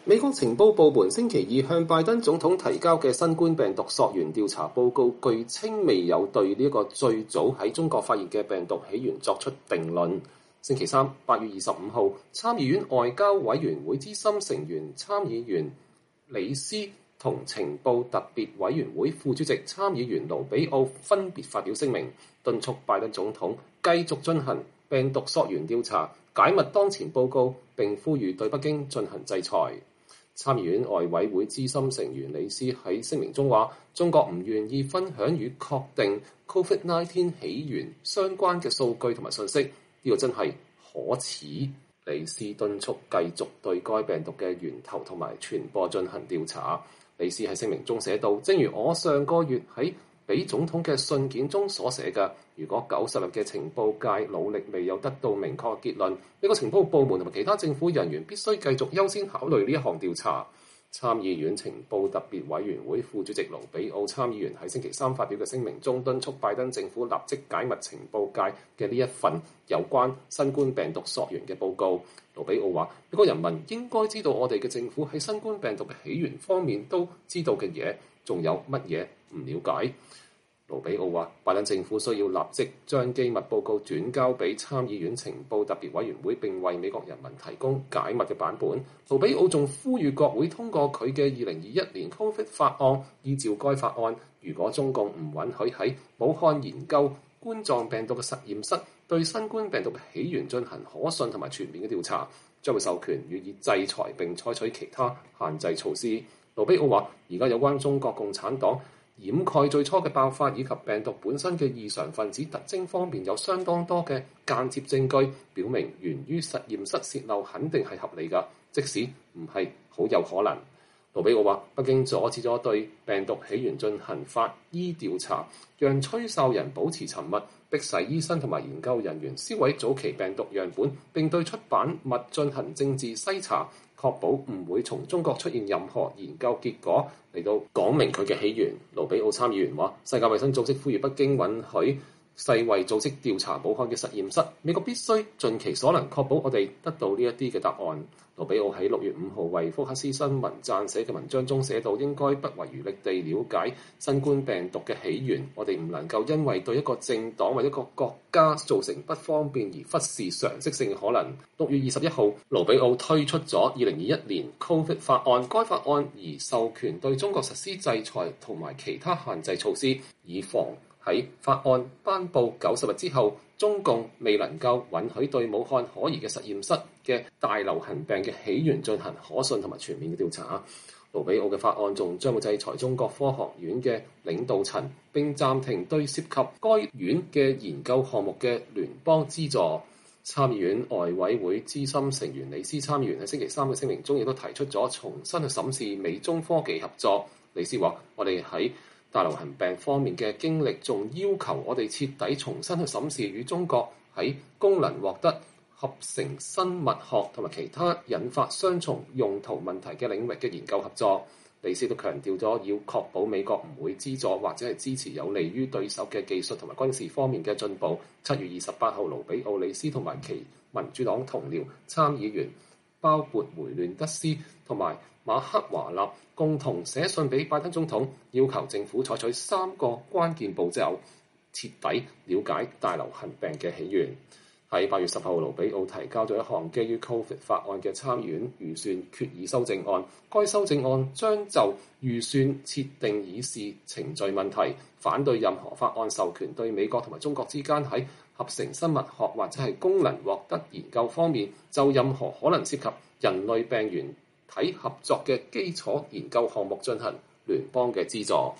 美國情報部門星期二向拜登總統提交嘅新冠病毒溯源調查報告，據稱未有對呢個最早喺中國發現嘅病毒起源作出定論。星期三8月25號，參議院外交委員會資深成員參議員李斯同情報特別委員會副主席參議員盧比奧分別發表聲明，敦促拜登總統繼續進行病毒溯源調查，解密當前報告，並呼籲對北京進行制裁。參議院外委會資深成員李斯喺聲明中話：中國唔願意分享與確定 COVID-19 起源相關嘅數據同埋信息，呢個真係可恥。李斯敦促繼續對該病毒嘅源頭同埋傳播進行調查。李斯喺聲明中寫道：正如我上個月喺俾總統嘅信件中所寫嘅，如果90日嘅情報界努力未有得到明確嘅結論，美國情報部門同埋其他政府人員必須繼續優先考慮呢一項調查。參議院情報特別委員會副主席盧比奧參議員喺星期三發表嘅聲明中，敦促拜登政府立即解密情報界嘅呢一份有關新冠病毒溯源嘅報告。盧比奧話：美國人民應該知道我哋嘅政府喺新冠病毒嘅起源方面都知道嘅嘢，仲有乜嘢唔了解？盧比奧話：拜登政府需要立即將機密報告轉交俾參議院情報特別委員會，並為美國人民提供解密嘅版本。盧比奧仲呼籲國會通過佢嘅2021年 COVID 法案，依照該法案，如果中共唔允許喺武漢研究冠狀病毒嘅實驗室對新冠病毒嘅起源進行可信同埋全面嘅調查，將會授權予以制裁並採取其他限制措施。盧比奧話：而家有關中國共產黨掩蓋最初嘅爆發以及病毒本身嘅異常分子特徵方面有相當多嘅間接證據，表明源於實驗室洩漏肯定係合理㗎，即使唔係好有可能。盧比奧話：北京阻止咗對病毒起源進行法醫調查，讓吹哨人保持沉默，迫使醫生同埋研究人員銷毀早期病毒樣本，並對出版物進行政治篩查，確保唔會從中國出現任何研究結果嚟到講明佢嘅起源。盧比奧參議員話：世界衛生組織呼籲北京允許世衛組織調查武漢嘅實驗室，美國必須盡其所能確保我哋得到呢一啲嘅答案。盧比奧喺6月5號為福克斯新聞撰寫嘅文章中寫到：應該不遺餘力地了解新冠病毒嘅起源，我哋唔能夠因為對一個政黨或一個國家造成不方便而忽視常識性嘅可能。6月21號，盧比奧推出咗2021年 COVID 法案，該法案而授權對中國實施制裁同埋其他限制措施，以防喺法案頒布90日之後，中共未能夠允許對武漢可疑嘅實驗室嘅大流行病嘅起源進行可信同埋全面嘅調查。盧比奧嘅法案仲將會制裁中國科學院嘅領導層，並暫停對涉及該院嘅研究項目嘅聯邦資助。參議院外委會資深成員李斯參議員喺星期三嘅聲明中亦都提出咗重新去審視美中科技合作。李斯話：我哋喺大流行病方面嘅經歷，仲要求我哋徹底重新去審視與中國喺功能獲得合成生物學同埋其他引發雙重用途問題嘅領域嘅研究合作。李斯都強調咗要確保美國唔會資助或者係支持有利於對手嘅技術同埋軍事方面嘅進步。7月28號，盧比奧、李斯同埋其民主黨同僚參議員，包括梅亂德斯同埋馬克華納，共同寫信俾拜登總統，要求政府採取3個關鍵步驟，徹底了解大流行病嘅起源。喺8月10號，盧比奧提交咗一項基於 COVID 法案嘅參議院預算決議修正案。該修正案將就預算設定議事程序問題，反對任何法案授權對美國同埋中國之間喺合成生物學或者係功能獲得研究方面，就任何可能涉及人類病原體合作嘅基礎研究項目進行聯邦嘅資助。